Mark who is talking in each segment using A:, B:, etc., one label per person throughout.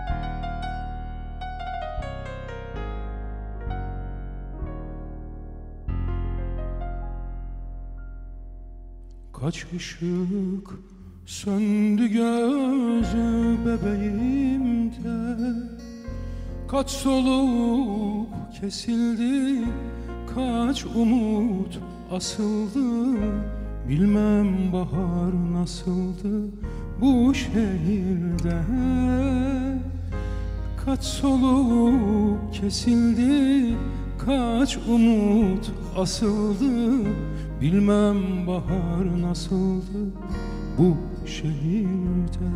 A: Kaç ışık söndü gözü bebeğimde, kaç soluk kesildi, kaç umut asıldı. Bilmem bahar nasıldı bu şehirde. Kaç soluk kesildi, kaç umut asıldı. Bilmem bahar nasıldı bu şehirde.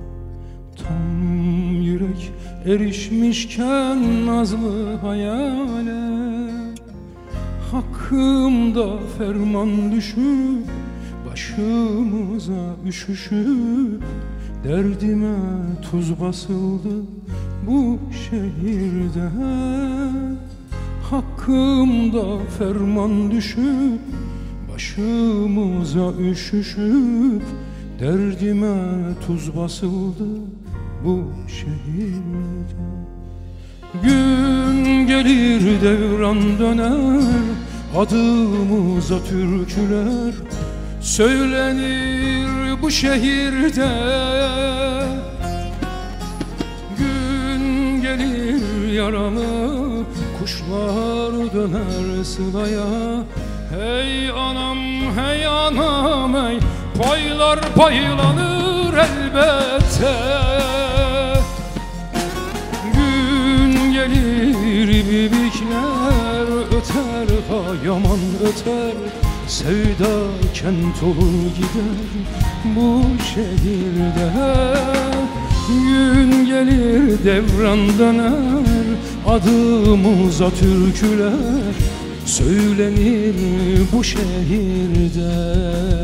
A: Tam yürek erişmişken nazlı hayale, hakkımda ferman düşüp başımıza üşüşüp derdime tuz basıldı bu şehirde. Hakkımda ferman düşüp başımıza üşüşüp derdime tuz basıldı bu şehirde. Gün gelir devran döner, adımıza türküler söylenir bu şehirde. Gün gelir yaralı kuşlar döner sılaya. Hey anam, hey anam, hey, paylar paylanır elbette. Gün gelir bibikler öter, ha yaman öter. Sevda kent olur gider bu şehirde. Gün gelir devran döner, adımıza türküler söylenir bu şehirde.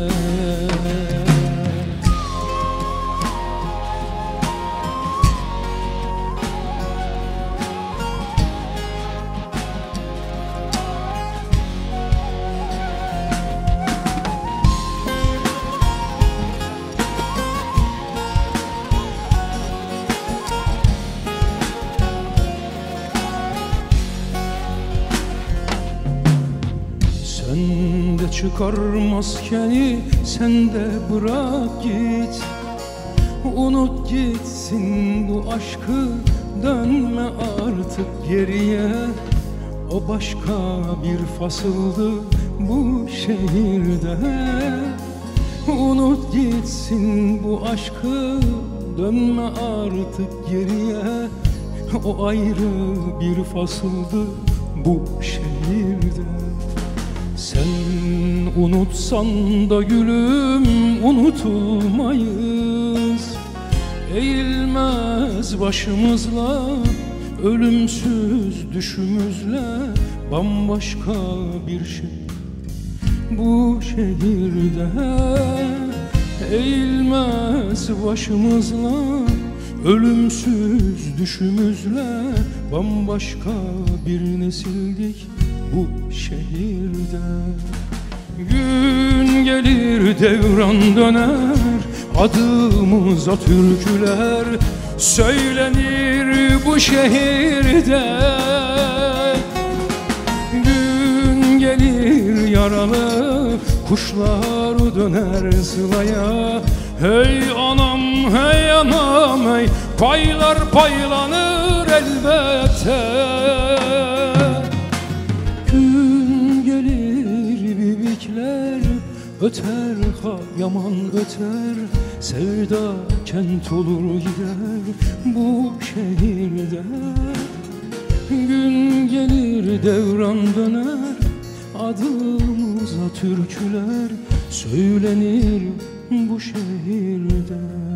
A: Sen de çıkar maskeni, sen de bırak git. Unut gitsin bu aşkı, dönme artık geriye. O başka bir fasıldı bu şehirde. Unut gitsin bu aşkı, dönme artık geriye. O ayrı bir fasıldı bu şehirde. Sen unutsan da gülüm unutulmayız. Eğilmez başımızla, ölümsüz düşümüzle bambaşka bir şey bu şehirde. Eğilmez başımızla, ölümsüz düşümüzle bambaşka bir nesildik bu şehirde. Gün gelir devran döner, adımıza türküler söylenir bu şehirde. Gün gelir yaralı kuşlar döner sılaya. Hey anam, hey anam, hey, paylar paylanır elbette. Gün gelir bibikler öter, ha yaman öter. Sevda kent olur gider bu şehirde. Gün gelir devran döner, adımıza türküler söylenir bu şehirde.